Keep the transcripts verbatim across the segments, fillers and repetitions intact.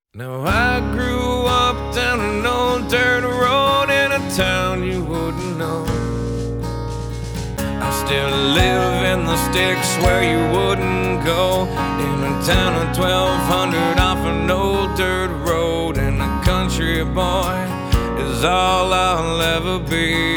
Now I grew up down an old dirt road in a town you wouldn't know. I still live in the sticks where you wouldn't go, in a town of twelve hundred off an old dirt road, and a country boy is all I'll ever be.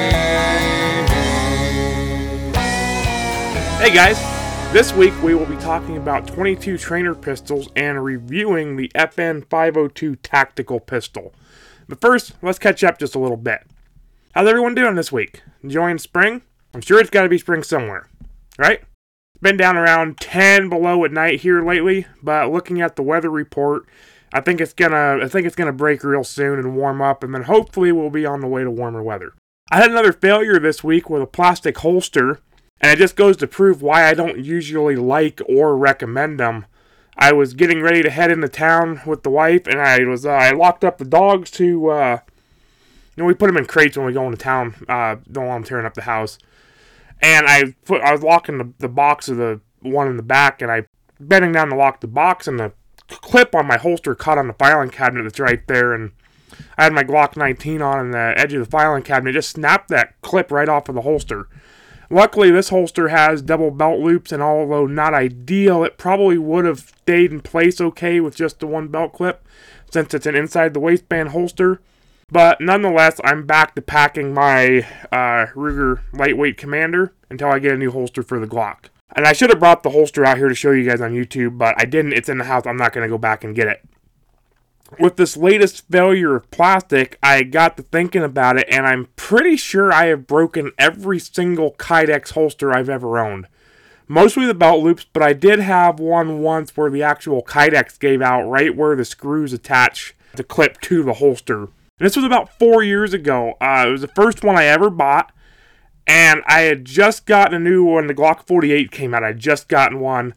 Hey guys, this week we will be talking about twenty-two Trainer pistols and reviewing the F N five oh two tactical pistol. But first, let's catch up just a little bit. How's everyone doing this week? Enjoying spring? I'm sure it's got to be spring somewhere, right? It's been down around ten below at night here lately, but looking at the weather report, I think it's gonna I think it's gonna break real soon and warm up, and then hopefully we'll be on the way to warmer weather. I had another failure this week with a plastic holster. And it just goes to prove why I don't usually like or recommend them. I was getting ready to head into town with the wife, and I was uh, I locked up the dogs to, uh, you know, we put them in crates when we go into town. Uh, don't want them tearing up the house. And I put I was locking the, the box of the one in the back, and I bending down to lock the box, and the clip on my holster caught on the filing cabinet that's right there, and I had my Glock nineteen on, and the edge of the filing cabinet just snapped that clip right off of the holster. Luckily, this holster has double belt loops, and although not ideal, it probably would have stayed in place okay with just the one belt clip, since it's an inside the waistband holster. But nonetheless, I'm back to packing my uh, Ruger Lightweight Commander until I get a new holster for the Glock. And I should have brought the holster out here to show you guys on YouTube, but I didn't. It's in the house. I'm not going to go back and get it. With this latest failure of plastic, I got to thinking about it, and I'm pretty sure I have broken every single Kydex holster I've ever owned. Mostly the belt loops, but I did have one once where the actual Kydex gave out right where the screws attach the clip to the holster. And this was about four years ago. Uh, it was the first one I ever bought, and I had just gotten a new one. The Glock forty-eight came out. I had just gotten one.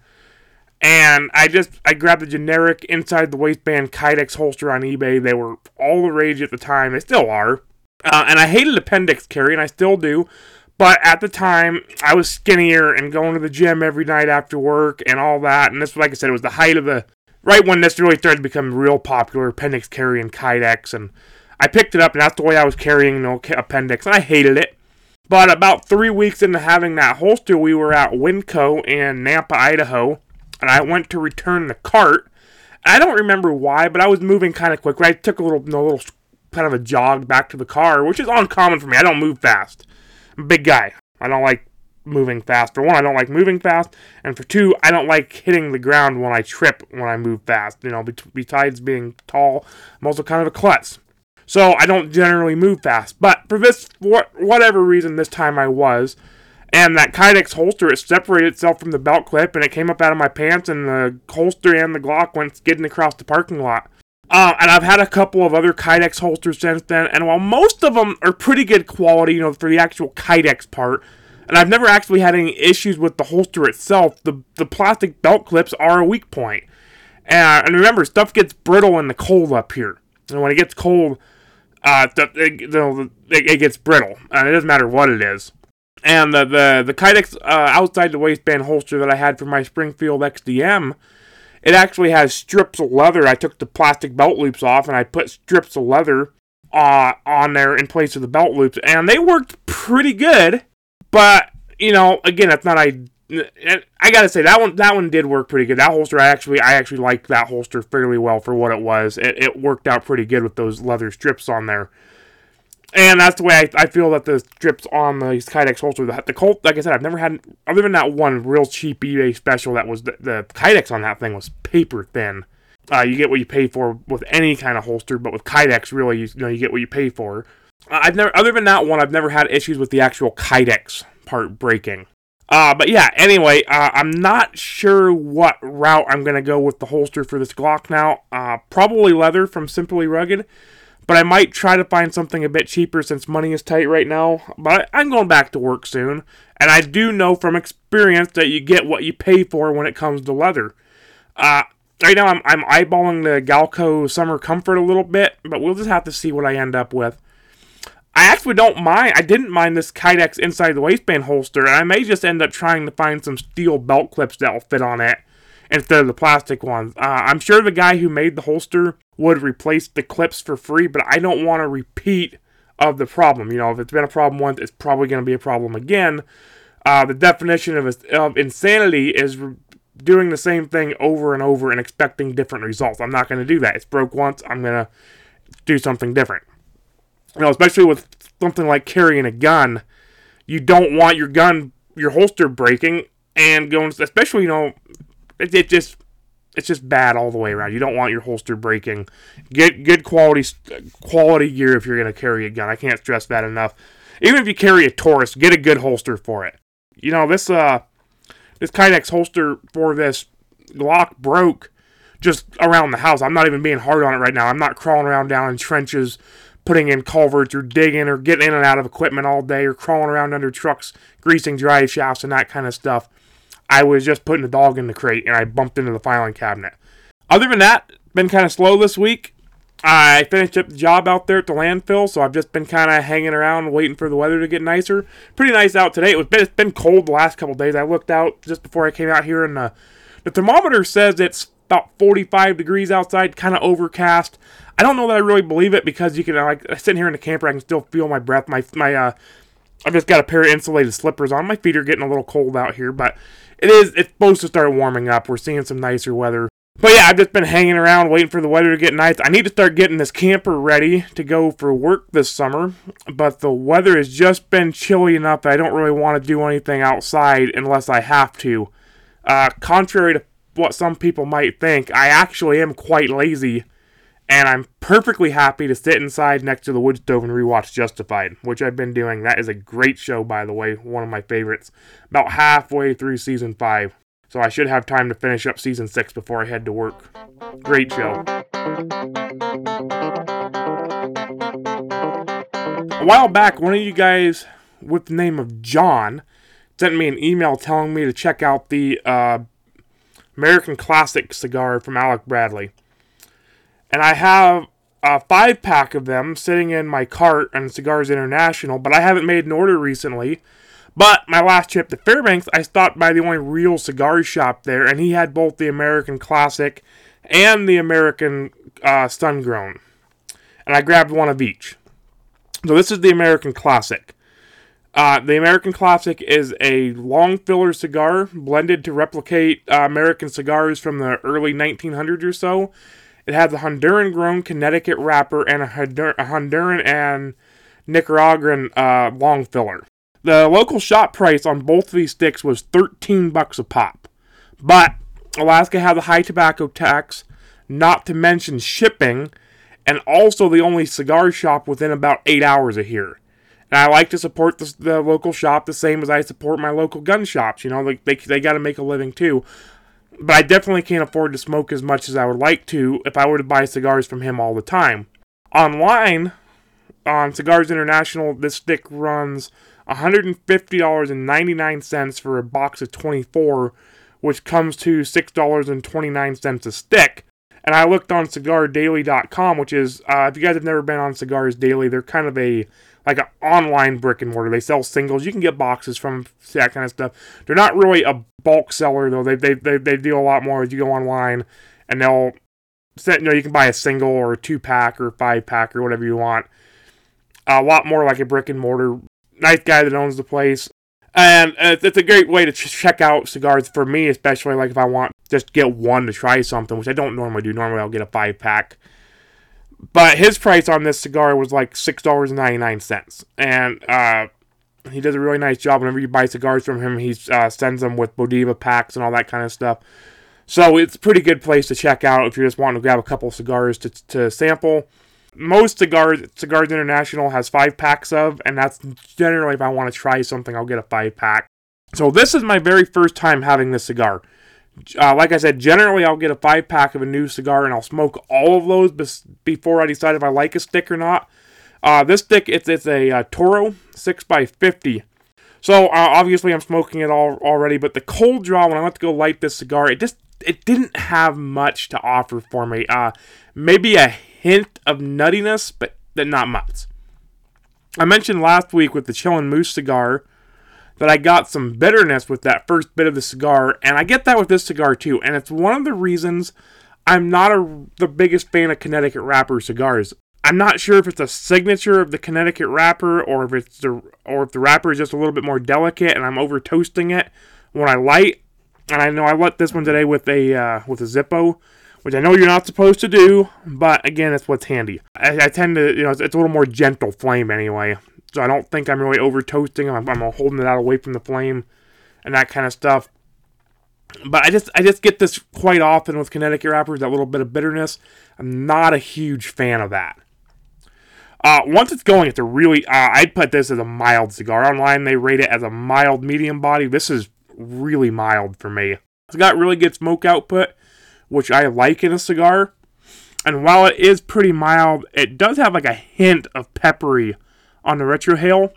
And I just, I grabbed the generic inside the waistband Kydex holster on eBay. They were all the rage at the time. They still are. Uh, and I hated appendix carry, and I still do. But at the time, I was skinnier and going to the gym every night after work and all that. And this, like I said, it was the height of the, right when this really started to become real popular, appendix carry and Kydex. And I picked it up, and that's the way I was carrying no appendix. And I hated it. But about three weeks into having that holster, we were at Winco in Nampa, Idaho. And I went to return the cart. I don't remember why, but I was moving kind of quick. I took a little, a little kind of a jog back to the car, which is uncommon for me. I don't move fast. I'm a big guy. I don't like moving fast. For one, I don't like moving fast. And for two, I don't like hitting the ground when I trip when I move fast. You know, besides being tall, I'm also kind of a klutz. So I don't generally move fast. But for this, for whatever reason, this time I was. And that Kydex holster, it separated itself from the belt clip, and it came up out of my pants, and the holster and the Glock went skidding across the parking lot. Uh, and I've had a couple of other Kydex holsters since then, and while most of them are pretty good quality, you know, for the actual Kydex part, and I've never actually had any issues with the holster itself, the, the plastic belt clips are a weak point. Uh, and remember, stuff gets brittle in the cold up here. And when it gets cold, uh, it, you know, it, it gets brittle, and it doesn't matter what it is. And the the, the Kydex uh, outside the waistband holster that I had for my Springfield X D M, it actually has strips of leather. I took the plastic belt loops off, and I put strips of leather uh, on there in place of the belt loops. And they worked pretty good. But, you know, again, it's not... I, I gotta say, that one that one did work pretty good. That holster, I actually I actually liked that holster fairly well for what it was. It, it worked out pretty good with those leather strips on there. And that's the way I, I feel that the strips on the Kydex holster, the, the Colt, like I said, I've never had, other than that one real cheap eBay special that was, the, the Kydex on that thing was paper thin. Uh, you get what you pay for with any kind of holster, but with Kydex, really, you, you know, you get what you pay for. Uh, I've never, other than that one, I've never had issues with the actual Kydex part breaking. Uh, but yeah, anyway, uh, I'm not sure what route I'm going to go with the holster for this Glock now. Uh, probably leather from Simply Rugged. But I might try to find something a bit cheaper since money is tight right now. But I'm going back to work soon. And I do know from experience that you get what you pay for when it comes to leather. Uh, right now I'm, I'm eyeballing the Galco Summer Comfort a little bit. But we'll just have to see what I end up with. I actually don't mind. I didn't mind this Kydex inside the waistband holster. And I may just end up trying to find some steel belt clips that will fit on it. instead of the plastic ones. Uh, I'm sure the guy who made the holster would replace the clips for free, but I don't want to repeat of the problem. You know, if it's been a problem once, it's probably going to be a problem again. Uh, the definition of, of insanity is re- doing the same thing over and over and expecting different results. I'm not going to do that. It's broke once. I'm going to do something different. You know, especially with something like carrying a gun, you don't want your gun, your holster breaking and going, especially, you know, it, it just, it's just bad all the way around. You don't want your holster breaking. Get good quality, quality gear if you're going to carry a gun. I can't stress that enough. Even if you carry a Taurus, get a good holster for it. You know, this, uh, this Kydex holster for this Glock broke just around the house. I'm not even being hard on it right now. I'm not crawling around down in trenches, putting in culverts or digging or getting in and out of equipment all day or crawling around under trucks, greasing drive shafts and that kind of stuff. I was just putting a dog in the crate and I bumped into the filing cabinet. Other than that, been kind of slow this week. I finished up the job out there at the landfill, so I've just been kind of hanging around waiting for the weather to get nicer. Pretty nice out today. It was it's been cold the last couple of days. I looked out just before I came out here, and the, the thermometer says it's about forty-five degrees outside, kind of overcast. I don't know that I really believe it because you can, like, sitting here in the camper, I can still feel my breath. My my uh, I've just got a pair of insulated slippers on. My feet are getting a little cold out here, but it is it's supposed to start warming up. We're seeing some nicer weather. But yeah, I've just been hanging around waiting for the weather to get nice. I need to start getting this camper ready to go for work this summer, but the weather has just been chilly enough that I don't really want to do anything outside unless I have to. Uh, contrary to what some people might think, I actually am quite lazy, and I'm perfectly happy to sit inside next to the wood stove and rewatch Justified, which I've been doing. That is a great show, by the way, one of my favorites. About halfway through season five. So I should have time to finish up season six before I head to work. Great show. A while back, one of you guys with the name of John sent me an email telling me to check out the uh, American Classic cigar from Alec Bradley. And I have a five-pack of them sitting in my cart on Cigars International, but I haven't made an order recently. But my last trip to Fairbanks, I stopped by the only real cigar shop there, and he had both the American Classic and the American uh, Sun-Grown. And I grabbed one of each. So this is the American Classic. Uh, the American Classic is a long filler cigar blended to replicate uh, American cigars from the early nineteen hundreds or so. It has a Honduran-grown Connecticut wrapper and a Honduran and Nicaraguan uh, long filler. The local shop price on both of these sticks was thirteen bucks a pop. But Alaska has a high tobacco tax, not to mention shipping, and also the only cigar shop within about eight hours of here. And I like to support the, the local shop the same as I support my local gun shops. You know, they, they, they got to make a living too. But I definitely can't afford to smoke as much as I would like to if I were to buy cigars from him all the time. Online, on Cigars International, this stick runs one hundred fifty dollars and ninety-nine cents for a box of twenty-four, which comes to six dollars and twenty-nine cents a stick. And I looked on cigar daily dot com, which is, uh, if you guys have never been on Cigars Daily, they're kind of a, like an online brick and mortar. They sell singles. You can get boxes from that kind of stuff. They're not really a bulk seller, though. They they they, they deal a lot more as you go online, and they'll, you know, you can buy a single or a two-pack or a five-pack or whatever you want. A lot more like a brick and mortar. Nice guy that owns the place. And it's a great way to check out cigars for me, especially like if I want just get one to try something, which I don't normally do. Normally I'll get a five-pack. But his price on this cigar was like six dollars and ninety-nine cents. And uh, he does a really nice job. Whenever you buy cigars from him, he uh, sends them with Bodiva packs and all that kind of stuff. So it's a pretty good place to check out if you're just wanting to grab a couple cigars to, to sample. Most cigars, Cigars International has five packs of, and that's generally if I want to try something, I'll get a five pack. So this is my very first time having this cigar. Uh, like I said, generally I'll get a five pack of a new cigar, and I'll smoke all of those bes- before I decide if I like a stick or not. Uh, this stick, it's it's a uh, Toro six by fifty. So uh, obviously I'm smoking it all already, but the cold draw when I went to go light this cigar, it just it didn't have much to offer for me. Uh, maybe a hint of nuttiness, but not much. I mentioned last week with the Chillin' Moose cigar that I got some bitterness with that first bit of the cigar, and I get that with this cigar too, and it's one of the reasons I'm not a, the biggest fan of Connecticut wrapper cigars. I'm not sure if it's a signature of the Connecticut wrapper, or if it's the or if the wrapper is just a little bit more delicate, and I'm over toasting it when I light. And I know I lit this one today with a uh, with a Zippo, which I know you're not supposed to do, but again, it's what's handy. I, I tend to, you know, it's, it's a little more gentle flame anyway, so I don't think I'm really over toasting. I'm, I'm holding it out away from the flame and that kind of stuff. But I just I just get this quite often with Connecticut wrappers, that little bit of bitterness. I'm not a huge fan of that. Uh, once it's going, it's a really, uh, I'd put this as a mild cigar. Online, they rate it as a mild medium body. This is really mild for me. It's got really good smoke output, which I like in a cigar. And while it is pretty mild, it does have like a hint of peppery on the retrohale.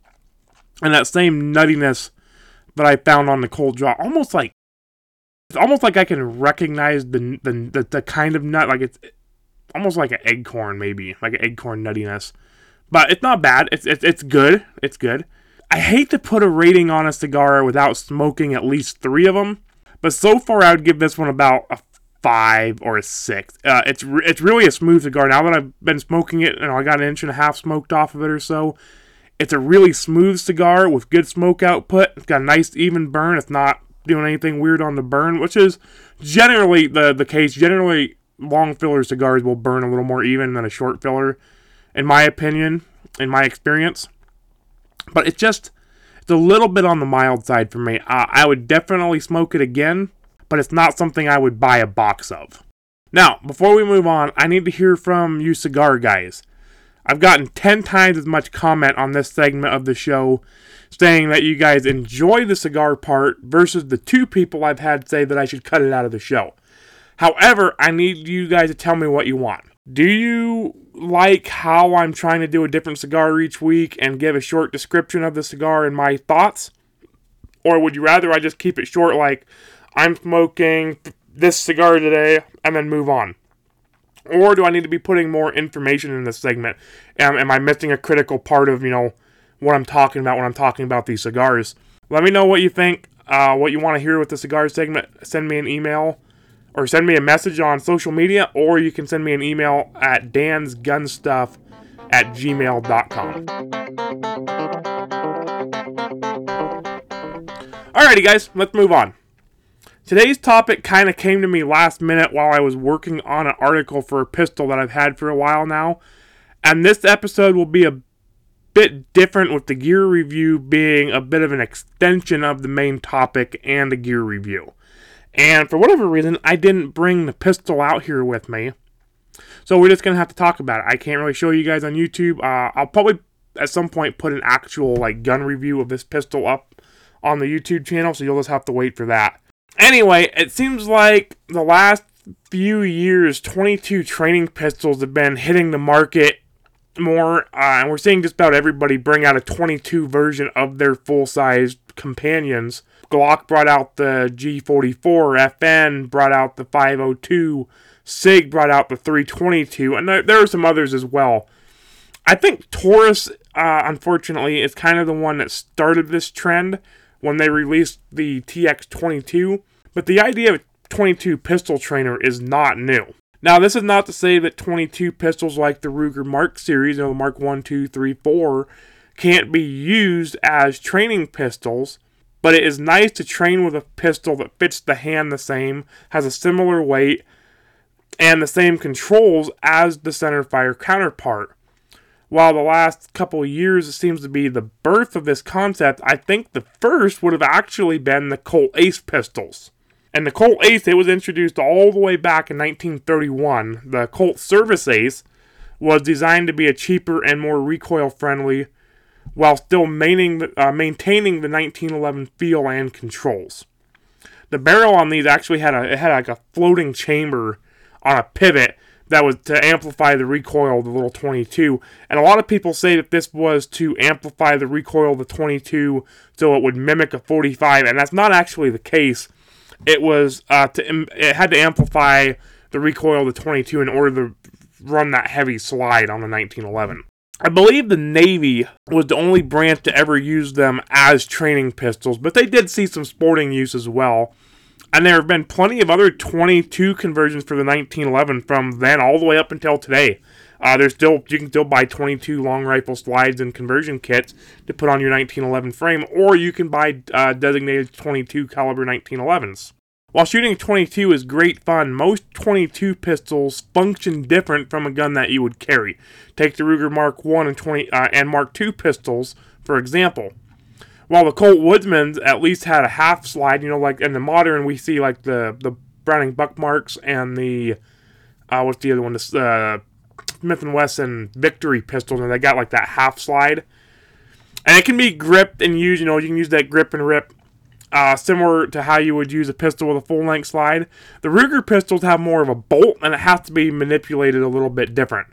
And that same nuttiness that I found on the cold draw. Almost like, it's almost like I can recognize the the, the, the kind of nut, like it's almost like an eggcorn, maybe, like an eggcorn nuttiness. But it's not bad. It's, it's it's good. It's good. I hate to put a rating on a cigar without smoking at least three of them, but so far I would give this one about a five or a six. Uh, it's re- it's really a smooth cigar. Now that I've been smoking it, and I got an inch and a half smoked off of it or so, it's a really smooth cigar with good smoke output. It's got a nice even burn. It's not doing anything weird on the burn, which is generally the the case. Generally, long filler cigars will burn a little more even than a short filler, in my opinion, in my experience. But it's just, it's a little bit on the mild side for me. Uh, I would definitely smoke it again, but it's not something I would buy a box of. Now, before we move on, I need to hear from you cigar guys. I've gotten ten times as much comment on this segment of the show saying that you guys enjoy the cigar part versus the two people I've had say that I should cut it out of the show. However, I need you guys to tell me what you want. Do you like how I'm trying to do a different cigar each week and give a short description of the cigar and my thoughts? Or would you rather I just keep it short, like, I'm smoking this cigar today, and then move on? Or do I need to be putting more information in this segment? Am, am I missing a critical part of, you know, what I'm talking about when I'm talking about these cigars? Let me know what you think, uh, what you want to hear with the cigar segment. Send me an email, or send me a message on social media, or you can send me an email at dansgunstuff at gmail dot com. Alrighty guys, let's move on. Today's topic kind of came to me last minute while I was working on an article for a pistol that I've had for a while now. And this episode will be a bit different, with the gear review being a bit of an extension of the main topic and the gear review. And for whatever reason, I didn't bring the pistol out here with me. So we're just going to have to talk about it. I can't really show you guys on YouTube. Uh, I'll probably at some point put an actual like gun review of this pistol up on the YouTube channel, so you'll just have to wait for that. Anyway, it seems like the last few years, twenty-two training pistols have been hitting the market more, uh, and we're seeing just about everybody bring out a twenty-two version of their full-size companions. Glock brought out the G forty-four, F N brought out the five oh two, SIG brought out the three twenty-two, and there, there are some others as well. I think Taurus, uh, unfortunately, is kind of the one that started this trend when they released the T X twenty-two, but the idea of a twenty-two pistol trainer is not new. Now, this is not to say that twenty-two pistols like the Ruger Mark series, you know, the Mark one, two, three, four, can't be used as training pistols, but it is nice to train with a pistol that fits the hand the same, has a similar weight, and the same controls as the centerfire counterpart. While the last couple of years it seems to be the birth of this concept, I think the first would have actually been the Colt Ace pistols. And the Colt Ace, it was introduced all the way back in nineteen thirty-one. The Colt Service Ace was designed to be a cheaper and more recoil-friendly, while still maintaining, uh, maintaining the nineteen eleven feel and controls. The barrel on these actually had a it had like a floating chamber on a pivot that was to amplify the recoil of the little twenty-two. And a lot of people say that this was to amplify the recoil of the twenty-two so it would mimic a forty-five, and that's not actually the case. It was uh, to it had to amplify the recoil of the twenty-two in order to run that heavy slide on the nineteen eleven. I believe the Navy was the only branch to ever use them as training pistols, but they did see some sporting use as well. And there have been plenty of other twenty-two conversions for the nineteen eleven from then all the way up until today. Uh, there's still you can still buy twenty-two long rifle slides and conversion kits to put on your nineteen eleven frame, or you can buy uh, designated twenty-two caliber nineteen elevens. While shooting twenty-two is great fun, most twenty-two pistols function different from a gun that you would carry. Take the Ruger Mark one and twenty uh, and Mark two pistols, for example. While the Colt Woodsman's at least had a half slide, you know, like in the modern we see like the, the Browning Buckmarks and the, uh, what's the other one, the uh, Smith and Wesson Victory pistols, and they got like that half slide. And it can be gripped and used, you know, you can use that grip and rip. Uh, similar to how you would use a pistol with a full-length slide. The Ruger pistols have more of a bolt, and it has to be manipulated a little bit different.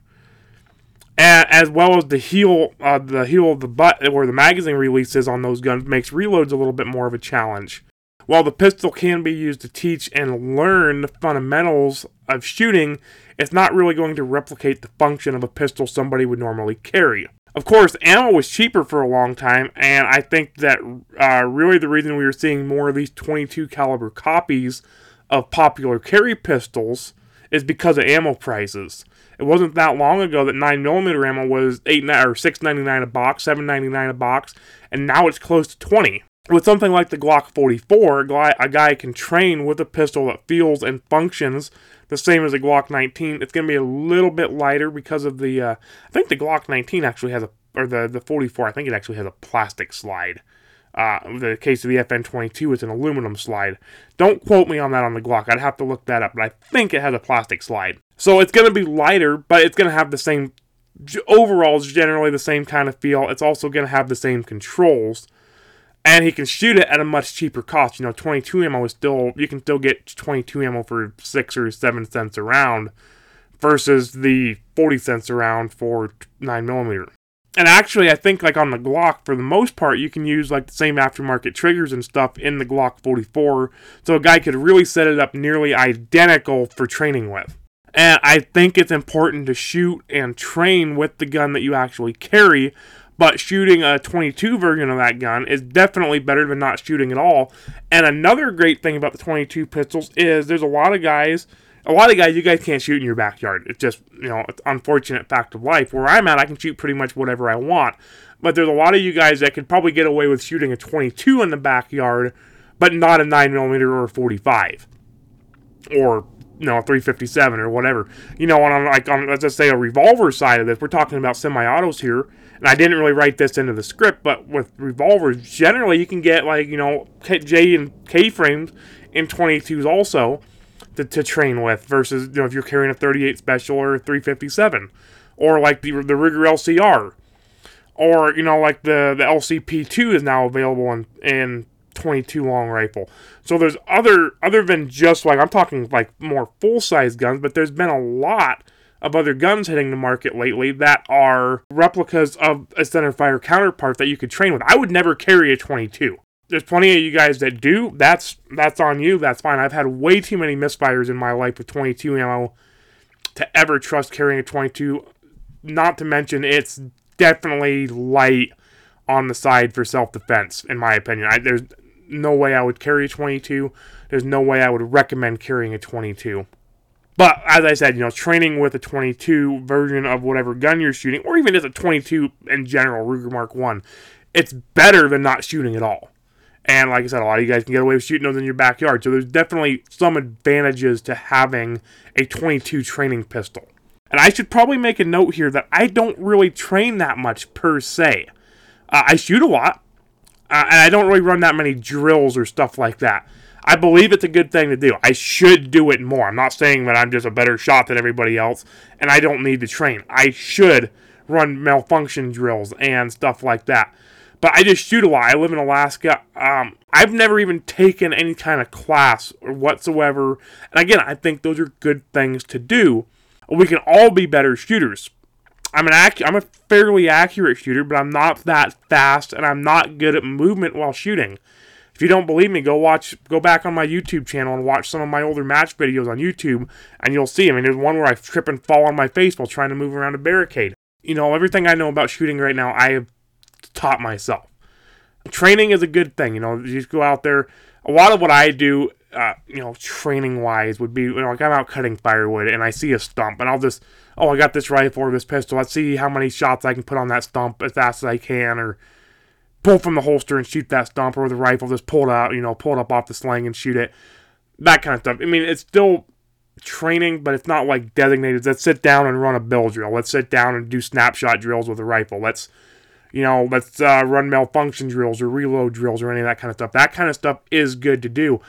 And as well as the heel, uh, the heel of the butt, where the magazine release is on those guns, makes reloads a little bit more of a challenge. While the pistol can be used to teach and learn the fundamentals of shooting, it's not really going to replicate the function of a pistol somebody would normally carry. Of course, ammo was cheaper for a long time, and I think that uh, really the reason we were seeing more of these twenty-two caliber copies of popular carry pistols is because of ammo prices. It wasn't that long ago that nine millimeter ammo was eight or six ninety-nine a box, seven ninety-nine a box, and now it's close to twenty. With something like the Glock forty-four, a guy can train with a pistol that feels and functions the same as a Glock nineteen. It's going to be a little bit lighter because of the, uh, I think the Glock nineteen actually has a, or the, the forty-four, I think it actually has a plastic slide. Uh, in the case of the F N twenty-two, it's an aluminum slide. Don't quote me on that on the Glock. I'd have to look that up, but I think it has a plastic slide. So it's going to be lighter, but it's going to have the same, overall, it's generally the same kind of feel. It's also going to have the same controls. And he can shoot it at a much cheaper cost. You know, twenty-two ammo is still, you can still get twenty-two ammo for six or seven cents a round versus the forty cents a round for nine millimeter. And actually, I think like on the Glock, for the most part, you can use like the same aftermarket triggers and stuff in the Glock forty-four. So a guy could really set it up nearly identical for training with. And I think it's important to shoot and train with the gun that you actually carry. But shooting a twenty-two version of that gun is definitely better than not shooting at all. And another great thing about the twenty-two pistols is there's a lot of guys, a lot of guys you guys can't shoot in your backyard. It's just, you know, it's an unfortunate fact of life. Where I'm at, I can shoot pretty much whatever I want. But there's a lot of you guys that could probably get away with shooting a twenty-two in the backyard, but not a nine millimeter or a forty-five. Or, you know, a three fifty-seven or whatever. You know, on like on let's just say a revolver side of this, we're talking about semi-autos here. And I didn't really write this into the script, but with revolvers, generally you can get like, you know, J and K frames in twenty-twos also to, to train with versus, you know, if you're carrying a thirty-eight special or a three fifty-seven. Or like the, the Ruger L C R. Or, you know, like the, the L C P two is now available in, in twenty-two long rifle. So there's other, other than just like, I'm talking like more full-size guns, but there's been a lot of other guns hitting the market lately that are replicas of a centerfire counterpart that you could train with. I would never carry a twenty-two. There's plenty of you guys that do. That's that's on you. That's fine. I've had way too many misfires in my life with twenty-two ammo to ever trust carrying a twenty-two. Not to mention, it's definitely light on the side for self-defense, in my opinion. I, there's no way I would carry a twenty-two. There's no way I would recommend carrying a twenty-two. But, as I said, you know, training with a twenty-two version of whatever gun you're shooting, or even just a twenty-two in general, Ruger Mark one, it's better than not shooting at all. And like I said, a lot of you guys can get away with shooting those in your backyard, so there's definitely some advantages to having a twenty-two training pistol. And I should probably make a note here that I don't really train that much per se. Uh, I shoot a lot, uh, and I don't really run that many drills or stuff like that. I believe it's a good thing to do. I should do it more. I'm not saying that I'm just a better shot than everybody else, and I don't need to train. I should run malfunction drills and stuff like that. But I just shoot a lot. I live in Alaska. Um, I've never even taken any kind of class or whatsoever. And again, I think those are good things to do. We can all be better shooters. I'm an ac- I'm a fairly accurate shooter, but I'm not that fast, and I'm not good at movement while shooting. If you don't believe me, go watch, go back on my YouTube channel and watch some of my older match videos on YouTube, and you'll see. I mean, there's one where I trip and fall on my face while trying to move around a barricade. you know, everything I know about shooting right now, I have taught myself. Training is a good thing, you know, you just go out there. A lot of what I do, uh, you know, training-wise would be, you know, like I'm out cutting firewood and I see a stump and I'll just, oh, I got this rifle or this pistol. Let's see how many shots I can put on that stump as fast as I can, or pull from the holster and shoot that stump, or with a rifle, just pull it out, you know, pull it up off the sling and shoot it. That kind of stuff. I mean, it's still training, but it's not like designated. Let's sit down and run a bill drill. Let's sit down and do snapshot drills with a rifle. Let's, you know, let's uh, run malfunction drills or reload drills or any of that kind of stuff. That kind of stuff is good to do.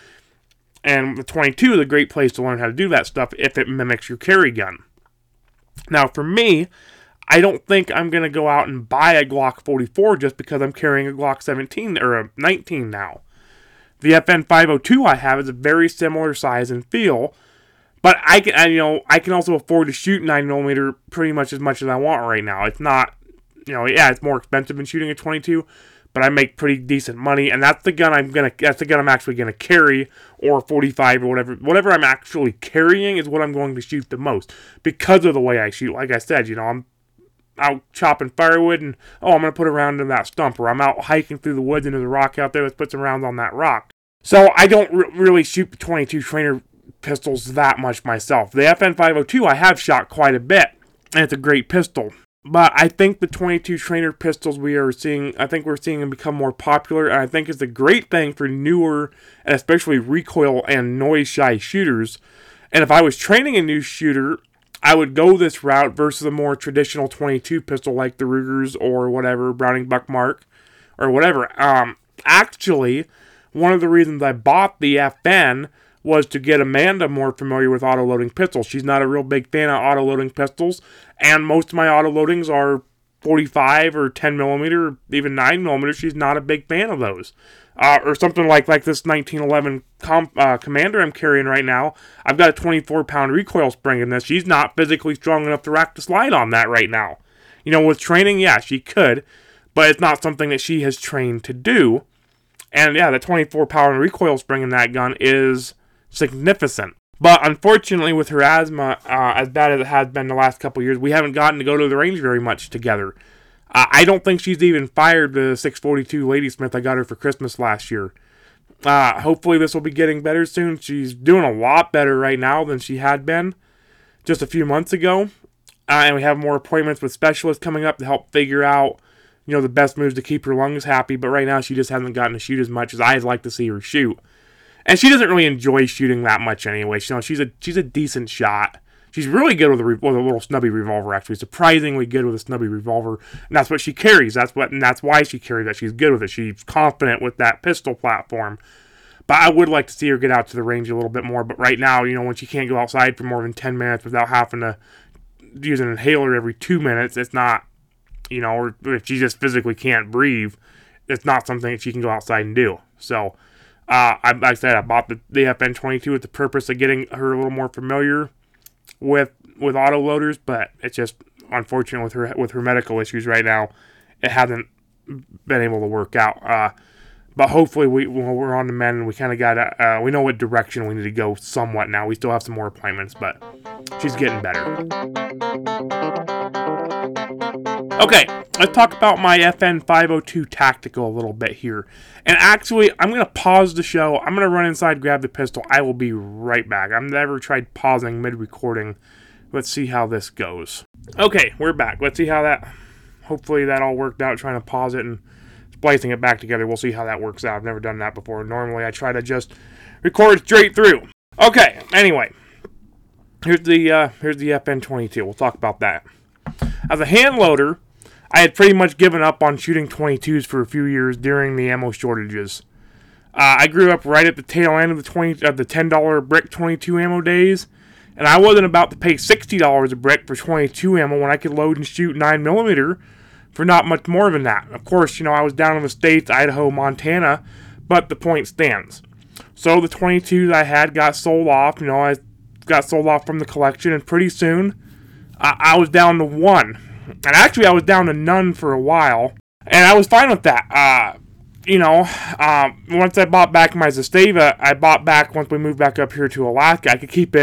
And the twenty-two is a great place to learn how to do that stuff if it mimics your carry gun. Now, for me, I don't think I'm going to go out and buy a Glock forty-four just because I'm carrying a Glock seventeen or a nineteen now. The F N five oh two I have is a very similar size and feel, but I can, I, you know, I can also afford to shoot nine millimeter pretty much as much as I want right now. It's not, you know, yeah, it's more expensive than shooting a twenty-two, but I make pretty decent money, and that's the gun I'm gonna, that's the gun I'm actually gonna carry, or forty-five or whatever, whatever I'm actually carrying is what I'm going to shoot the most because of the way I shoot. Like I said, you know, I'm out chopping firewood and, oh, I'm going to put a round in that stump, or I'm out hiking through the woods and there's a rock out there, let's put some rounds on that rock. So I don't re- really shoot the twenty-two trainer pistols that much myself. The F N five oh two I have shot quite a bit, and it's a great pistol. But I think the twenty-two trainer pistols we are seeing, I think we're seeing them become more popular, and I think it's a great thing for newer, and especially recoil and noise-shy shooters. And if I was training a new shooter, I would go this route versus a more traditional twenty-two pistol like the Rugers or whatever, Browning Buckmark or whatever. Um, actually, one of the reasons I bought the F N was to get Amanda more familiar with auto-loading pistols. She's not a real big fan of auto-loading pistols, and most of my auto-loadings are forty-five or ten millimeter, or even nine millimeter. She's not a big fan of those. Uh, or something like, like this nineteen eleven com, uh, Commander I'm carrying right now. I've got a twenty-four pound recoil spring in this. She's not physically strong enough to rack the slide on that right now. You know, with training, yeah, she could, but it's not something that she has trained to do. And yeah, the twenty-four pound recoil spring in that gun is significant. But unfortunately, with her asthma, uh, as bad as it has been the last couple years, we haven't gotten to go to the range very much together. Uh, I don't think she's even fired the six forty-two Ladysmith I got her for Christmas last year. Uh, hopefully this will be getting better soon. She's doing a lot better right now than she had been just a few months ago. Uh, and we have more appointments with specialists coming up to help figure out, you know, the best moves to keep her lungs happy. But right now she just hasn't gotten to shoot as much as I'd like to see her shoot. And she doesn't really enjoy shooting that much anyway. She, you know, she's a she's a decent shot. She's really good with a, with a little snubby revolver, actually. Surprisingly good with a snubby revolver. And that's what she carries. That's what, and that's why she carries that. She's good with it. She's confident with that pistol platform. But I would like to see her get out to the range a little bit more. But right now, you know, when she can't go outside for more than ten minutes without having to use an inhaler every two minutes, it's not, you know, or if she just physically can't breathe, it's not something that she can go outside and do. So, uh, I, like I said, I bought the, the F N twenty-two with the purpose of getting her a little more familiar with with auto loaders, but it's just unfortunate with her with her medical issues right now, it hasn't been able to work out. Uh, but hopefully we we're on the mend and we kind of got uh, we know what direction we need to go somewhat now. We still have some more appointments, but she's getting better. Okay, let's talk about my F N five oh two Tactical a little bit here. And actually, I'm going to pause the show. I'm going to run inside, grab the pistol. I will be right back. I've never tried pausing mid-recording. Let's see how this goes. Okay, we're back. Let's see how that, hopefully that all worked out, trying to pause it and splicing it back together. We'll see how that works out. I've never done that before. Normally, I try to just record straight through. Okay, anyway. Here's the, uh, here's the F N twenty-two. We'll talk about that. As a hand loader, I had pretty much given up on shooting twenty-twos for a few years during the ammo shortages. Uh, I grew up right at the tail end of the twenty of the ten dollar brick twenty-two ammo days, and I wasn't about to pay sixty dollars a brick for twenty-two ammo when I could load and shoot nine millimeter for not much more than that. Of course, you know, I was down in the States, Idaho, Montana, but the point stands. So the twenty-twos I had got sold off, you know, I got sold off from the collection, and pretty soon uh, I was down to one. And actually, I was down to none for a while, and I was fine with that. Uh, you know, um, once I bought back my Zastava, I bought back, once we moved back up here to Alaska, I could keep it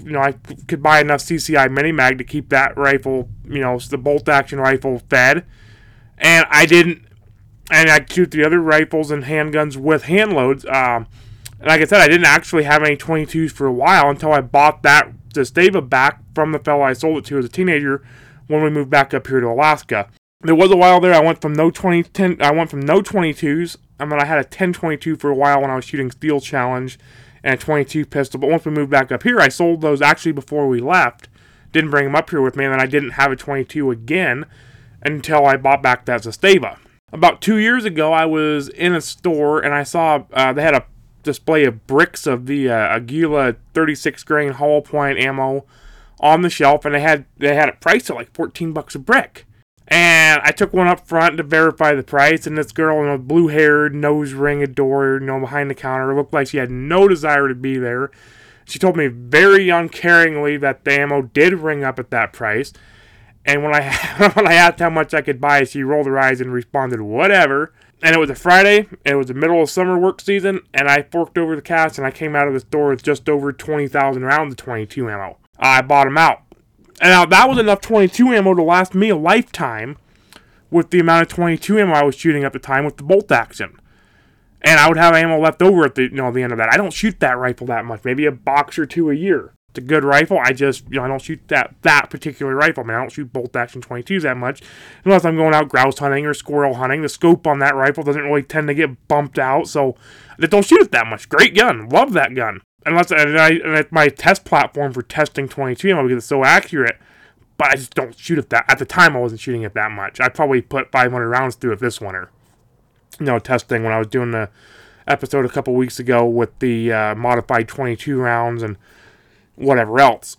you know, I could buy enough C C I Mini Mag to keep that rifle, you know, the bolt action rifle fed. And I didn't, and I shoot the other rifles and handguns with hand loads. Um, like I said, I didn't actually have any twenty-twos for a while until I bought that Zastava back from the fellow I sold it to as a teenager when we moved back up here to Alaska. There was a while there I went from no twenty, ten, I went from no twenty-twos. I mean, I had a ten twenty-two for a while when I was shooting Steel Challenge and a twenty-two pistol. But once we moved back up here, I sold those actually before we left. Didn't bring them up here with me, and then I didn't have a twenty-two again until I bought back that Zastava. About two years ago, I was in a store and I saw uh, they had a display of bricks of the uh, Aguila thirty-six grain hollow point ammo on the shelf, and they had they had it priced at like fourteen bucks a brick. And I took one up front to verify the price, and this girl, you know, blue-haired, nose ring adored, you know, behind the counter, looked like she had no desire to be there. She told me very uncaringly that the ammo did ring up at that price. And when I when I asked how much I could buy, she rolled her eyes and responded, whatever. And it was a Friday, it was the middle of summer work season, and I forked over the cash, and I came out of the store with just over twenty thousand rounds of twenty-two ammo. I bought them out. And now that was enough twenty-two ammo to last me a lifetime with the amount of twenty-two ammo I was shooting at the time with the bolt action. And I would have ammo left over at the, you know, the end of that. I don't shoot that rifle that much, maybe a box or two a year. It's a good rifle. I just, you know, I don't shoot that that particular rifle. I mean, I don't shoot bolt action twenty-twos that much unless I'm going out grouse hunting or squirrel hunting. The scope on that rifle doesn't really tend to get bumped out, so I don't shoot it that much. Great gun. Love that gun. Unless and I, and it's my test platform for testing twenty-two ammo because it's so accurate, but I just don't shoot it that. At the time, I wasn't shooting it that much. I probably put five hundred rounds through it this winter. You know, testing when I was doing the episode a couple weeks ago with the uh, modified twenty-two rounds and whatever else.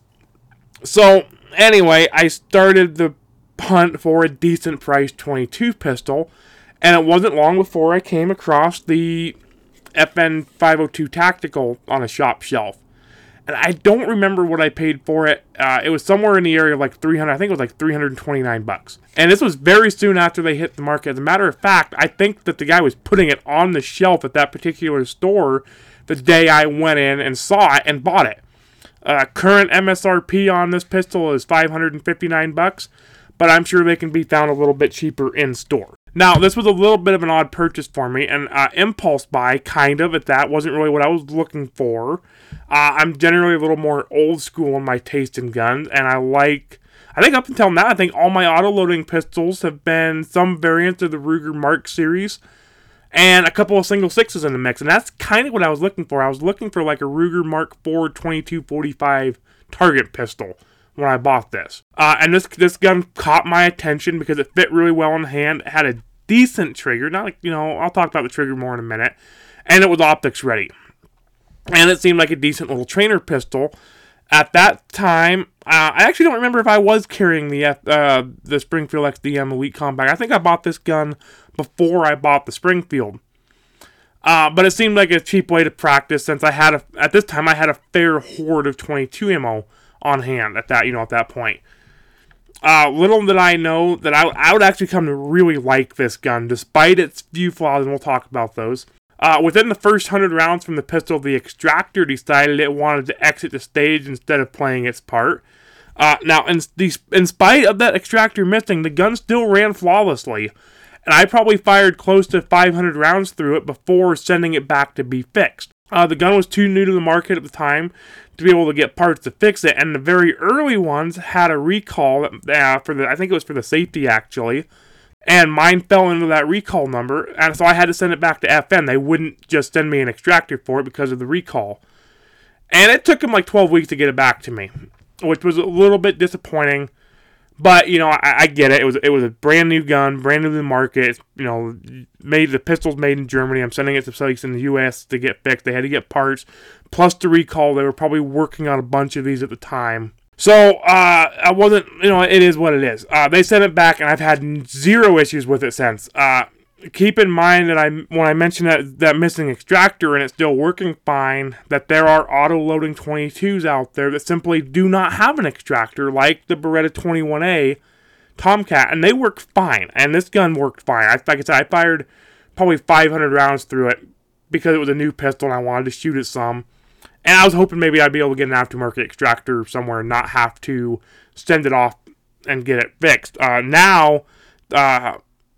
So, anyway, I started the hunt for a decent priced twenty-two pistol, and it wasn't long before I came across the F N five oh two Tactical on a shop shelf. And I don't remember what I paid for it. Uh, it was somewhere in the area of like three hundred, I think it was like three hundred twenty-nine bucks. And this was very soon after they hit the market. As a matter of fact, I think that the guy was putting it on the shelf at that particular store the day I went in and saw it and bought it. Uh, current M S R P on this pistol is five hundred fifty-nine bucks, but I'm sure they can be found a little bit cheaper in store. Now, this was a little bit of an odd purchase for me, and uh, impulse buy, kind of, at that. Wasn't really what I was looking for. Uh, I'm generally a little more old school in my taste in guns, and I like, I think up until now, I think all my auto-loading pistols have been some variant of the Ruger Mark series, and a couple of single sixes in the mix, and that's kind of what I was looking for. I was looking for like a Ruger Mark four twenty-two forty-five target pistol when I bought this. Uh, and this this gun caught my attention because it fit really well in the hand. It had a decent trigger. Not like, you know, I'll talk about the trigger more in a minute. And it was optics ready. And it seemed like a decent little trainer pistol. At that time, uh, I actually don't remember if I was carrying the uh, the Springfield X D M Elite Compact. I think I bought this gun before I bought the Springfield. Uh, but it seemed like a cheap way to practice since I had, a, at this time, I had a fair hoard of twenty-two ammo on hand at that, you know, at that point. Uh, little did I know that I, I would actually come to really like this gun, despite its few flaws, and we'll talk about those. Uh, within the first one hundred rounds from the pistol, the extractor decided it wanted to exit the stage instead of playing its part. Uh, now, in, in spite of that extractor missing, the gun still ran flawlessly, and I probably fired close to five hundred rounds through it before sending it back to be fixed. Uh, the gun was too new to the market at the time to be able to get parts to fix it, and the very early ones had a recall uh, for the, I think it was for the safety actually, and mine fell into that recall number, and so I had to send it back to F N. They wouldn't just send me an extractor for it because of the recall. And it took them like twelve weeks to get it back to me, which was a little bit disappointing. But, you know, I, I get it. It was it was a brand new gun, brand new to the market. It's, you know, made the pistol's made in Germany. I'm sending it to sites in the U S to get fixed. They had to get parts, plus the recall. They were probably working on a bunch of these at the time. So, uh, I wasn't, you know, it is what it is. Uh, they sent it back, and I've had zero issues with it since. Uh, keep in mind that I, when I mentioned that, that missing extractor and it's still working fine, that there are auto-loading twenty-twos out there that simply do not have an extractor, like the Beretta twenty-one A Tomcat, and they work fine. And this gun worked fine. I, like I said, I fired probably five hundred rounds through it because it was a new pistol and I wanted to shoot it some. And I was hoping maybe I'd be able to get an aftermarket extractor somewhere and not have to send it off and get it fixed. Uh, now, uh,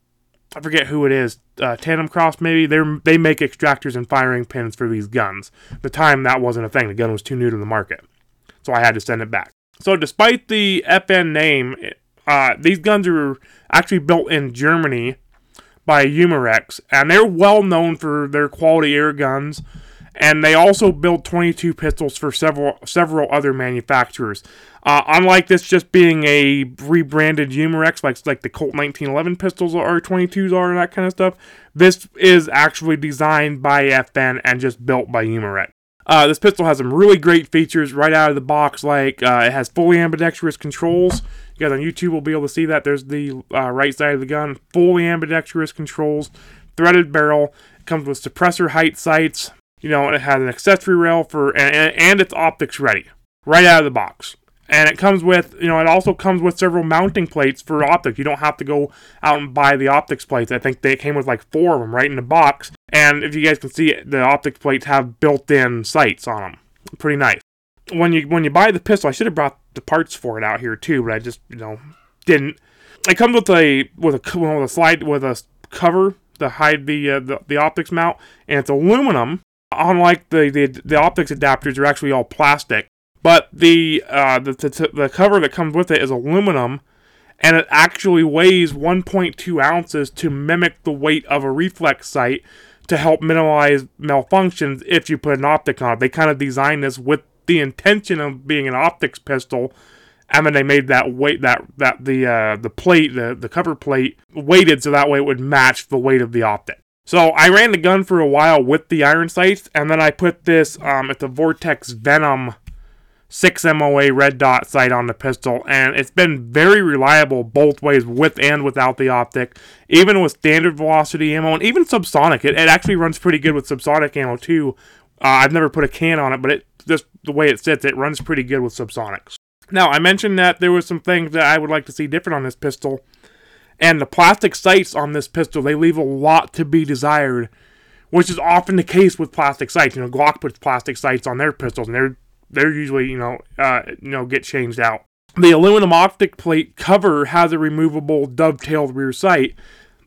I forget who it is, uh, Tandem Cross maybe, they they make extractors and firing pins for these guns. At the time, that wasn't a thing. The gun was too new to the market. So I had to send it back. So despite the F N name, uh, these guns are actually built in Germany by Umarex, and they're well known for their quality air guns. And they also build twenty-two pistols for several several other manufacturers. Uh, unlike this just being a rebranded Umarex, like like the Colt nineteen eleven pistols are, twenty-twos are, and that kind of stuff, this is actually designed by F N and just built by Umarex. Uh, this pistol has some really great features right out of the box, like uh, it has fully ambidextrous controls. You guys on YouTube will be able to see that. There's the uh, right side of the gun, fully ambidextrous controls, threaded barrel. It comes with suppressor height sights. You know, it has an accessory rail for, and, and it's optics ready, right out of the box. And it comes with, you know, it also comes with several mounting plates for optics. You don't have to go out and buy the optics plates. I think they came with like four of them right in the box. And if you guys can see it, the optics plates have built-in sights on them. Pretty nice. When you when you buy the pistol, I should have brought the parts for it out here too, but I just, you know, didn't. It comes with a with a with a slide with a cover to hide the uh, the, the optics mount, and it's aluminum. Unlike the, the the optics adapters are actually all plastic, but the, uh, the the the cover that comes with it is aluminum, and it actually weighs one point two ounces to mimic the weight of a reflex sight to help minimize malfunctions if you put an optic on it. They kind of designed this with the intention of being an optics pistol, and then they made that weight that that the uh, the plate the the cover plate weighted so that way it would match the weight of the optic. So I ran the gun for a while with the iron sights, and then I put this, um, it's a Vortex Venom six M O A red dot sight on the pistol, and it's been very reliable both ways, with and without the optic, even with standard velocity ammo, and even subsonic. It, it actually runs pretty good with subsonic ammo too. Uh, I've never put a can on it, but it just the way it sits, it runs pretty good with subsonics. Now, I mentioned that there was some things that I would like to see different on this pistol. And the plastic sights on this pistol, they leave a lot to be desired, which is often the case with plastic sights. You know, Glock puts plastic sights on their pistols, and they're they're usually, you know, uh, you know, get changed out. The aluminum optic plate cover has a removable dovetailed rear sight,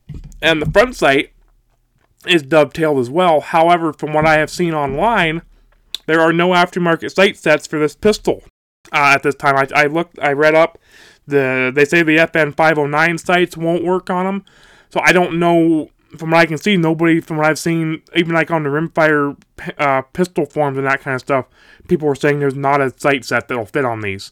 and the front sight is dovetailed as well. However, from what I have seen online, there are no aftermarket sight sets for this pistol. Uh, at this time, I, I looked, I read up. The they say the F N five oh nine sights won't work on them, so I don't know. From what I can see, nobody, from what I've seen, even like on the rimfire uh, pistol forms and that kind of stuff, people were saying there's not a sight set that'll fit on these.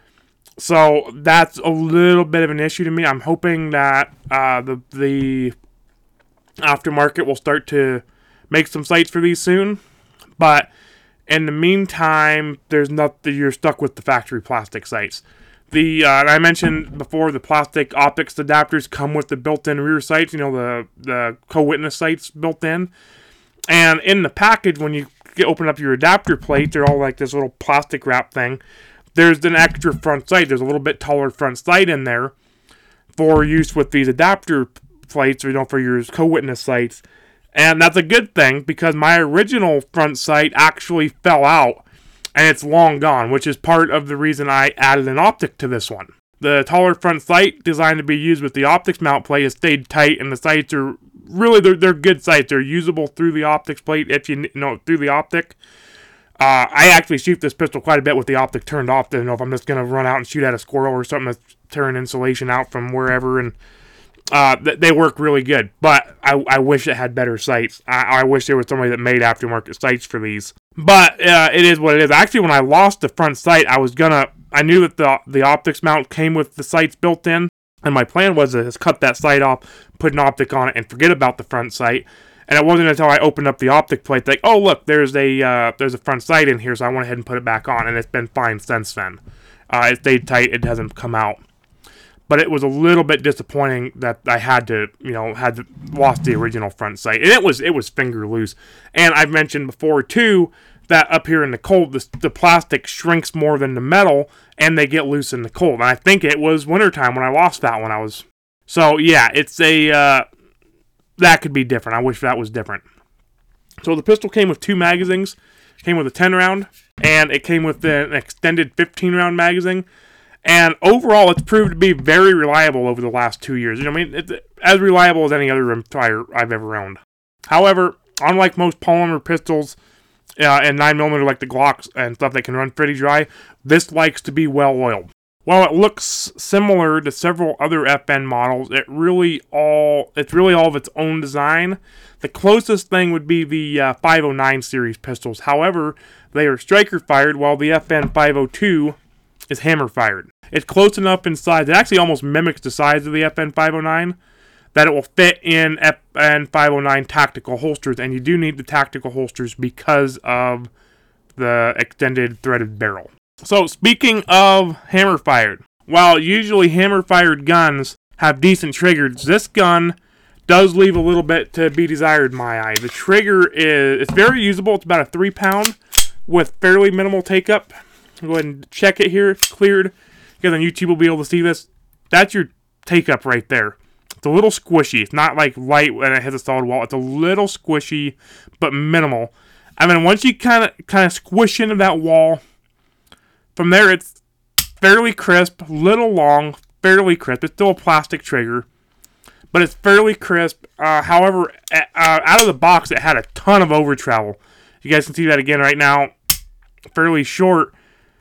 So that's a little bit of an issue to me. I'm hoping that uh, the the aftermarket will start to make some sights for these soon, but in the meantime, there's not. You're stuck with the factory plastic sights. The uh, I mentioned before, the plastic optics adapters come with the built-in rear sights, you know, the, the co-witness sights built in. And in the package, when you get, open up your adapter plate, they're all like this little plastic wrap thing. There's an extra front sight. There's a little bit taller front sight in there for use with these adapter plates, or, you know, for your co-witness sights. And that's a good thing, because my original front sight actually fell out. And it's long gone, which is part of the reason I added an optic to this one. The taller front sight, designed to be used with the optics mount plate, has stayed tight, and the sights are really, they're, they're good sights. They're usable through the optics plate, if you, you know, through the optic. Uh, I actually shoot this pistol quite a bit with the optic turned off. To, you know, if I'm just going to run out and shoot at a squirrel or something that's tearing insulation out from wherever, and uh, th- they work really good. But I, I wish it had better sights. I, I wish there was somebody that made aftermarket sights for these. But uh, it is what it is. Actually, when I lost the front sight, I was gonna. I knew that the the optics mount came with the sights built in, and my plan was to just cut that sight off, put an optic on it, and forget about the front sight. And it wasn't until I opened up the optic plate, like, oh look, there's a uh, there's a front sight in here, so I went ahead and put it back on, and it's been fine since then. Uh, it stayed tight; it hasn't come out. But it was a little bit disappointing that I had to, you know, had to, lost the original front sight. And it was it was finger loose. And I've mentioned before, too, that up here in the cold, the, the plastic shrinks more than the metal, and they get loose in the cold. And I think it was wintertime when I lost that one. I was So, yeah, it's a, uh, that could be different. I wish that was different. So the pistol came with two magazines. Came with a ten round, and it came with an extended fifteen round magazine. And overall, it's proved to be very reliable over the last two years. You know, I mean, it's as reliable as any other rimfire I've ever owned. However, unlike most polymer pistols uh, and nine millimeter like the Glocks and stuff that can run pretty dry, this likes to be well oiled. While it looks similar to several other F N models, it really all it's really all of its own design. The closest thing would be the uh, five oh nine series pistols. However, they are striker fired, while the F N five oh two is hammer fired. It's close enough in size. It actually almost mimics the size of the F N five oh nine that it will fit in F N five oh nine tactical holsters, and you do need the tactical holsters because of the extended threaded barrel. So, speaking of hammer fired, while usually hammer fired guns have decent triggers, this gun does leave a little bit to be desired in my eye. The trigger is it's very usable. It's about a three pound with fairly minimal take up. I'll go ahead and check it here. It's cleared. You guys on YouTube will be able to see this. That's your take up right there. It's a little squishy. It's not like light when it hits a solid wall. It's a little squishy, but minimal. I mean, once you kind of kind of squish into that wall, from there it's fairly crisp, little long, fairly crisp. It's still a plastic trigger, but it's fairly crisp. Uh, however, uh, out of the box, it had a ton of over travel. You guys can see that again right now. Fairly short.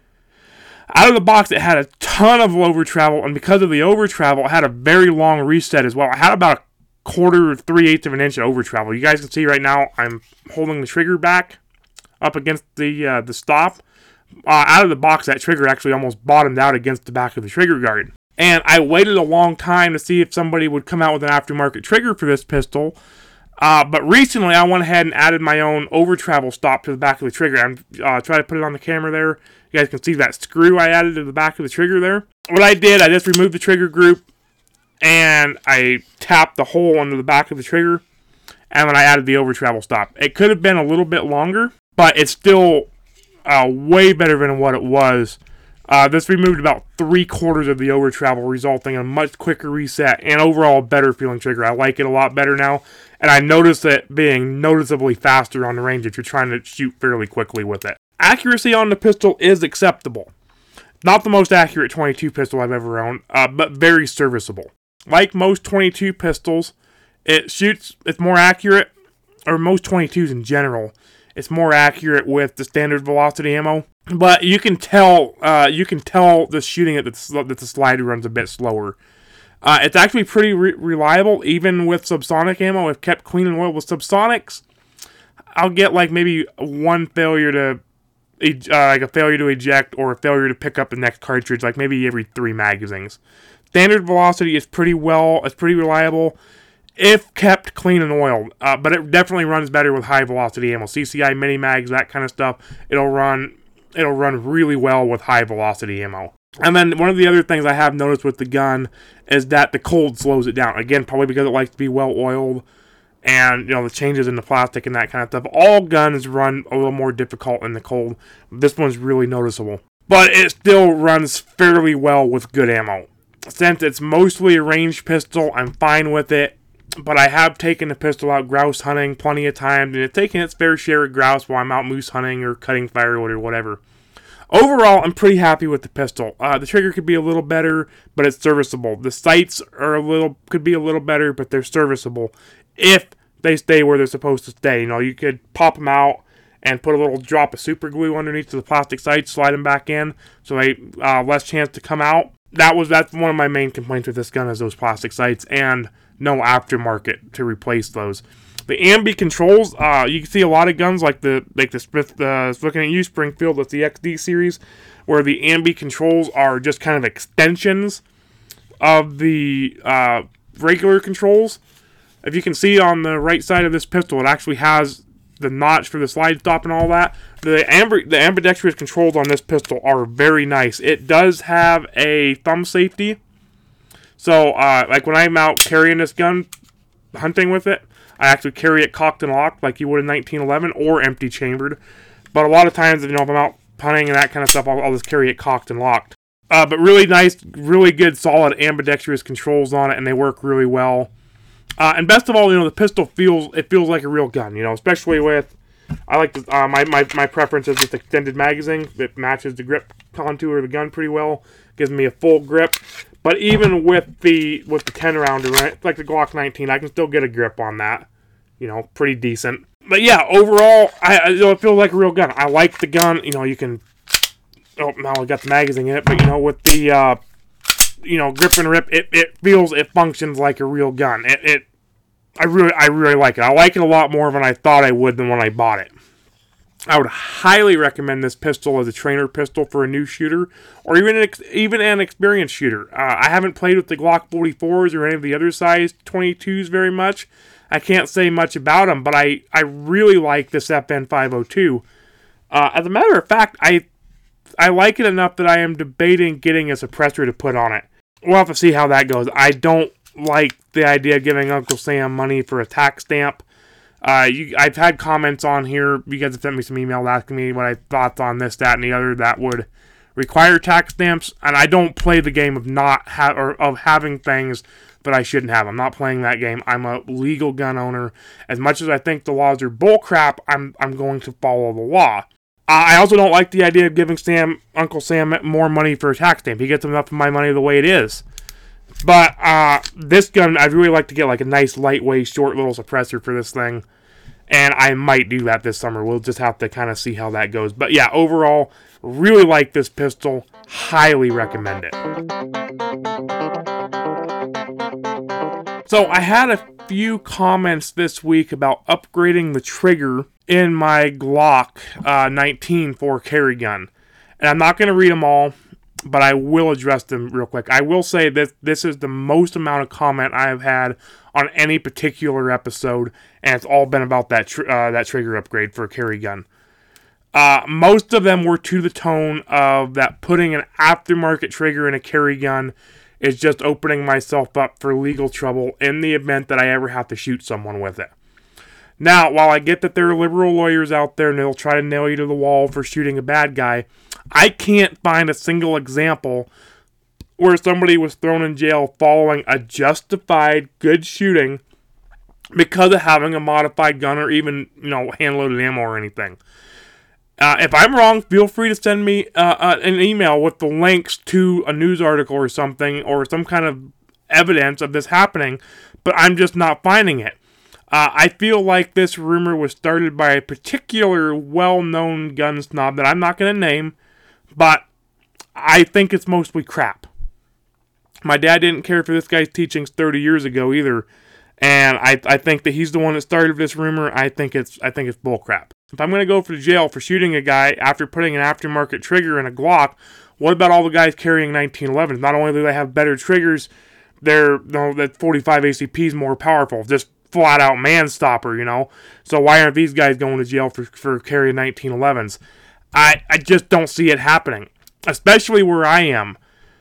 Out of the box, it had a ton of over travel, and because of the over travel, it had a very long reset as well. I had about a quarter, three-eighths of an inch of over travel. You guys can see right now, I'm holding the trigger back up against the uh, the stop. Uh, out of the box, that trigger actually almost bottomed out against the back of the trigger guard. And I waited a long time to see if somebody would come out with an aftermarket trigger for this pistol. Uh, but recently, I went ahead and added my own over travel stop to the back of the trigger. I'm uh, trying to put it on the camera there. You guys can see that screw I added to the back of the trigger there. What I did, I just removed the trigger group, and I tapped the hole under the back of the trigger, and then I added the over travel stop. It could have been a little bit longer, but it's still uh, way better than what it was. Uh, this removed about three quarters of the over travel, resulting in a much quicker reset and overall better feeling trigger. I like it a lot better now, and I noticed it being noticeably faster on the range if you're trying to shoot fairly quickly with it. Accuracy on the pistol is acceptable. Not the most accurate twenty-two pistol I've ever owned, uh, but very serviceable. Like most twenty-two pistols, it shoots, it's more accurate, or most twenty-twos in general, it's more accurate with the standard velocity ammo. But you can tell, uh, you can tell the shooting it that the, that the slide runs a bit slower. Uh, it's actually pretty re- reliable, even with subsonic ammo. If kept clean and oiled with subsonics, I'll get like maybe one failure to, uh, like a failure to eject or a failure to pick up the next cartridge, like maybe every three magazines. Standard velocity is pretty well, it's pretty reliable if kept clean and oiled. Uh, but it definitely runs better with high velocity ammo, C C I mini mags, that kind of stuff. It'll run. It'll run really well with high velocity ammo. And then one of the other things I have noticed with the gun is that the cold slows it down. Again, probably because it likes to be well oiled and, you know, the changes in the plastic and that kind of stuff. All guns run a little more difficult in the cold. This one's really noticeable. But it still runs fairly well with good ammo. Since it's mostly a ranged pistol, I'm fine with it. But I have taken the pistol out grouse hunting plenty of times, and it's taken its fair share of grouse while I'm out moose hunting or cutting firewood or whatever. Overall, I'm pretty happy with the pistol. Uh, the trigger could be a little better, but it's serviceable. The sights are a little could be a little better, but they're serviceable if they stay where they're supposed to stay. You know, you could pop them out and put a little drop of super glue underneath the plastic sights, slide them back in, so they uh, less chance to come out. That was that's one of my main complaints with this gun is those plastic sights and no aftermarket to replace those. The ambi controls, uh, you can see a lot of guns like the like the Smith. Uh, looking at you, Springfield, with the X D series, where the ambi controls are just kind of extensions of the uh, regular controls. If you can see on the right side of this pistol, it actually has the notch for the slide stop and all that. The amb- the ambidextrous controls on this pistol are very nice. It does have a thumb safety. So, uh, like when I'm out carrying this gun, hunting with it, I actually carry it cocked and locked like you would in nineteen eleven, or empty chambered. But a lot of times, you know, if I'm out hunting and that kind of stuff, I'll, I'll just carry it cocked and locked. Uh, but really nice, really good, solid ambidextrous controls on it, and they work really well. Uh, and best of all, you know, the pistol feels, it feels like a real gun, you know, especially with I like the, uh, my, my my preference is this extended magazine. It matches the grip contour of the gun pretty well. Gives me a full grip. But even with the with the ten rounder, right, like the Glock nineteen, I can still get a grip on that. You know, pretty decent. But yeah, overall, I, I it feels like a real gun. I like the gun. You know, you can. Oh, now I got the magazine in it, but you know, with the uh, you know grip and rip, it, it feels it functions like a real gun. It, it I really I really like it. I like it a lot more than I thought I would than when I bought it. I would highly recommend this pistol as a trainer pistol for a new shooter, or even an, even an experienced shooter. Uh, I haven't played with the Glock forty-fours or any of the other size twenty-twos very much. I can't say much about them, but I, I really like this F N five oh two. Uh, as a matter of fact, I I like it enough that I am debating getting a suppressor to put on it. We'll have to see how that goes. I don't like the idea of giving Uncle Sam money for a tax stamp. Uh, you, I've had comments on here. You guys have sent me some emails asking me what I thought on this, that, and the other that would require tax stamps. And I don't play the game of not ha- or of having things that I shouldn't have. I'm not playing that game. I'm a legal gun owner. As much as I think the laws are bullcrap, I'm I'm going to follow the law. Uh, I also don't like the idea of giving Sam, Uncle Sam, more money for a tax stamp. He gets enough of my money the way it is. But uh, this gun, I'd really like to get like a nice, lightweight, short little suppressor for this thing. And I might do that this summer. We'll just have to kind of see how that goes. But yeah, overall, really like this pistol. Highly recommend it. So I had a few comments this week about upgrading the trigger in my Glock uh, nineteen for carry gun. And I'm not going to read them all, but I will address them real quick. I will say that this is the most amount of comment I have had on any particular episode, and it's all been about that tr- uh, that trigger upgrade for a carry gun. Uh, most of them were to the tone of that putting an aftermarket trigger in a carry gun is just opening myself up for legal trouble in the event that I ever have to shoot someone with it. Now, while I get that there are liberal lawyers out there and they'll try to nail you to the wall for shooting a bad guy, I can't find a single example where somebody was thrown in jail following a justified good shooting because of having a modified gun or even, you know, hand-loaded ammo or anything. Uh, if I'm wrong, feel free to send me uh, uh, an email with the links to a news article or something or some kind of evidence of this happening, but I'm just not finding it. Uh, I feel like this rumor was started by a particular well-known gun snob that I'm not going to name, but I think it's mostly crap. My dad didn't care for this guy's teachings thirty years ago either, and I, I think that he's the one that started this rumor. I think it's I think it's bullcrap. If I'm going to go for jail for shooting a guy after putting an aftermarket trigger in a Glock, what about all the guys carrying nineteen elevens? Not only do they have better triggers, they're, you know, that forty-five A C P is more powerful. Just flat out man stopper, you know. So why aren't these guys going to jail for, for carrying nineteen elevens? I, I just don't see it happening, especially where I am.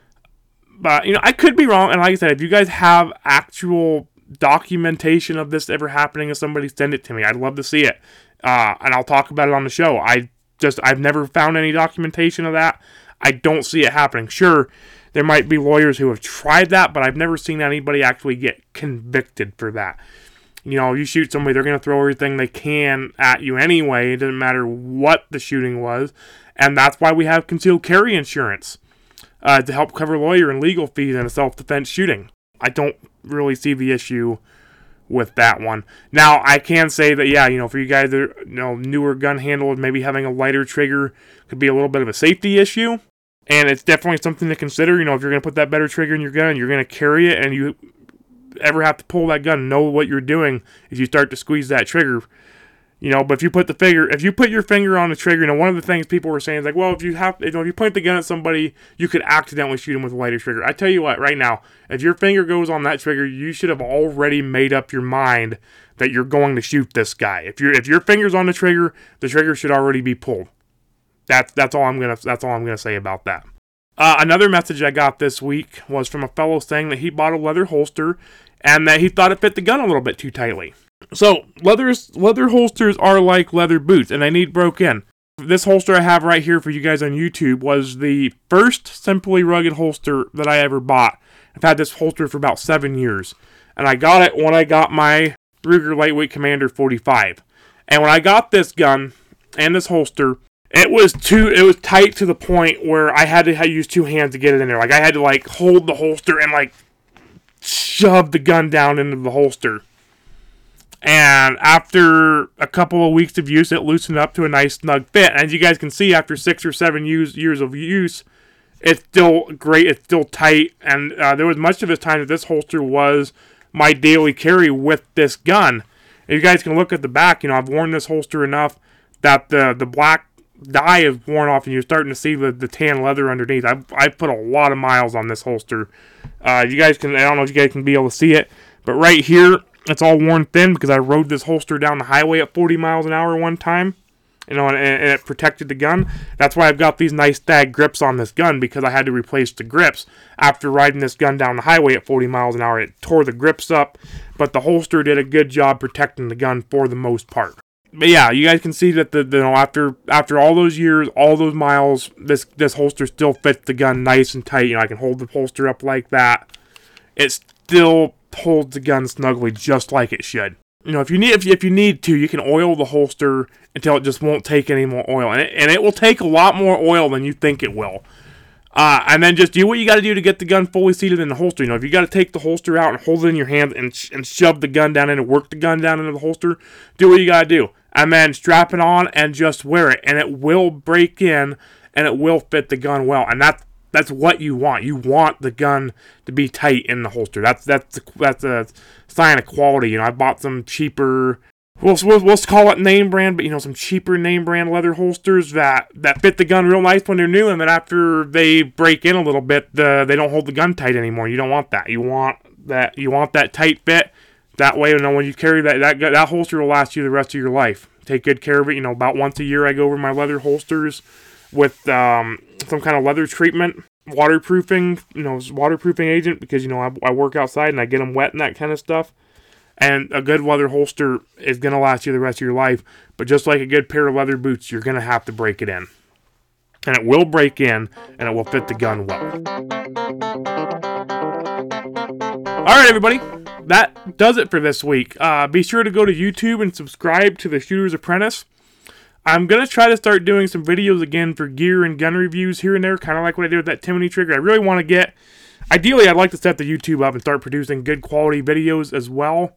But, you know, I could be wrong. And like I said, if you guys have actual documentation of this ever happening to somebody, send it to me. I'd love to see it. Uh, and I'll talk about it on the show. I just, I've never found any documentation of that. I don't see it happening. Sure, there might be lawyers who have tried that, but I've never seen anybody actually get convicted for that. You know, you shoot somebody, they're going to throw everything they can at you anyway. It doesn't matter what the shooting was. And that's why we have concealed carry insurance. Uh, to help cover lawyer and legal fees in a self-defense shooting. I don't really see the issue with that one. Now, I can say that, yeah, you know, for you guys that are, you know, newer gun handlers, maybe having a lighter trigger could be a little bit of a safety issue. And it's definitely something to consider. You know, if you're going to put that better trigger in your gun, you're going to carry it, and you ever have to pull that gun, know what you're doing if you start to squeeze that trigger. You know, but if you put the finger, if you put your finger on the trigger, you know, one of the things people were saying is like, well, if you have, you know, if you point the gun at somebody, you could accidentally shoot them with a lighter trigger. I tell you what, right now, if your finger goes on that trigger, you should have already made up your mind that you're going to shoot this guy. If your if your finger's on the trigger, the trigger should already be pulled. That's that's all I'm gonna that's all I'm gonna say about that. Uh, another message I got this week was from a fellow saying that he bought a leather holster and that he thought it fit the gun a little bit too tightly. So, leathers, leather holsters are like leather boots, and they need broke in. This holster I have right here for you guys on YouTube was the first Simply Rugged holster that I ever bought. I've had this holster for about seven years, and I got it when I got my Ruger Lightweight Commander forty-five. And when I got this gun and this holster, it was too, it was tight to the point where I had to use two hands to get it in there. Like, I had to, like, hold the holster and, like, shove the gun down into the holster. And after a couple of weeks of use, it loosened up to a nice snug fit. And as you guys can see, after six or seven use, years of use, it's still great. It's still tight. And uh, there was much of this time that this holster was my daily carry with this gun. And you guys can look at the back. You know, I've worn this holster enough that the, the black dye is worn off and you're starting to see the, the tan leather underneath. I've, I've put a lot of miles on this holster. Uh, you guys can, I don't know if you guys can be able to see it, but right here, it's all worn thin because I rode this holster down the highway at forty miles an hour one time, you know, and, and it protected the gun. That's why I've got these nice Stag grips on this gun, because I had to replace the grips. After riding this gun down the highway at forty miles an hour, it tore the grips up, but the holster did a good job protecting the gun for the most part. But yeah, you guys can see that the, the you know after after all those years, all those miles, this this holster still fits the gun nice and tight. You know, I can hold the holster up like that. It still holds the gun snugly just like it should. You know, if you need if you, if you need to, you can oil the holster until it just won't take any more oil, and it, and it will take a lot more oil than you think it will. Uh, and then just do what you got to do to get the gun fully seated in the holster. You know, if you got to take the holster out and hold it in your hand and sh- and shove the gun down in and work the gun down into the holster, do what you got to do. And then strap it on and just wear it, and it will break in and it will fit the gun well. And that's that's what you want. You want the gun to be tight in the holster. That's that's a, that's a sign of quality. You know, I bought some cheaper, we'll, we'll, we'll call it name brand, but you know, some cheaper name brand leather holsters that, that fit the gun real nice when they're new, and then after they break in a little bit, the, they don't hold the gun tight anymore. You don't want that. You want that. You want that tight fit. That way, you know, when you carry that, that that holster will last you the rest of your life. Take good care of it. You know, about once a year, I go over my leather holsters with um, some kind of leather treatment, waterproofing, you know, waterproofing agent, because, you know, I, I work outside and I get them wet and that kind of stuff. And a good leather holster is going to last you the rest of your life. But just like a good pair of leather boots, you're going to have to break it in. And it will break in, and it will fit the gun well. All right, everybody. That does it for this week. Uh, be sure to go to YouTube and subscribe to The Shooter's Apprentice. I'm going to try to start doing some videos again for gear and gun reviews here and there, kind of like what I did with that Timney trigger. I really want to get, ideally I'd like to set the YouTube up and start producing good quality videos as well.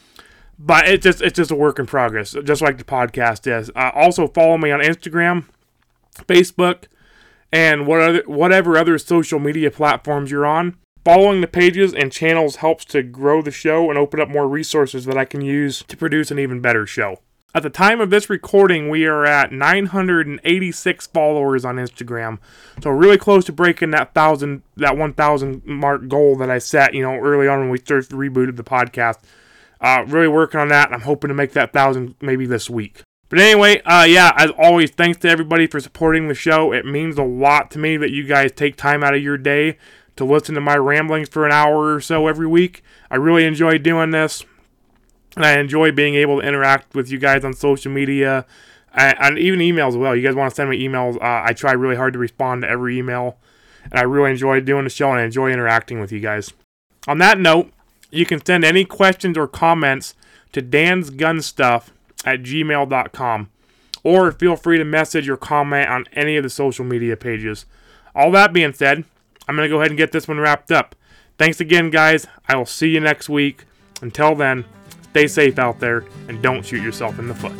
But it's just, it's just a work in progress, just like the podcast is. Uh, also follow me on Instagram, Facebook, and what other, whatever other social media platforms you're on. Following the pages and channels helps to grow the show and open up more resources that I can use to produce an even better show. At the time of this recording, we are at nine hundred eighty-six followers on Instagram. So really close to breaking that thousand, that one thousand mark goal that I set, you know, early on when we first rebooted the podcast. Uh, really working on that. I'm hoping to make that thousand maybe this week. But anyway, uh, yeah, as always, thanks to everybody for supporting the show. It means a lot to me that you guys take time out of your day to listen to my ramblings for an hour or so every week. I really enjoy doing this, and I enjoy being able to interact with you guys on social media, and, and even emails as well. You guys want to send me emails, uh, I try really hard to respond to every email, and I really enjoy doing the show, and I enjoy interacting with you guys. On that note, you can send any questions or comments to dansgunstuff at gmail dot com, or feel free to message or comment on any of the social media pages. All that being said, I'm going to go ahead and get this one wrapped up. Thanks again, guys. I will see you next week. Until then, stay safe out there and don't shoot yourself in the foot.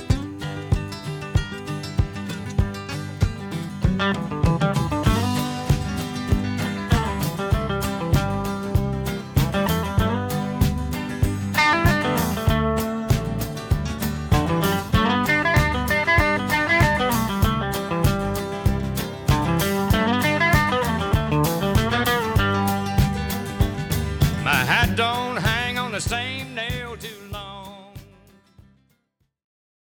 My hat don't hang on the same nail too long.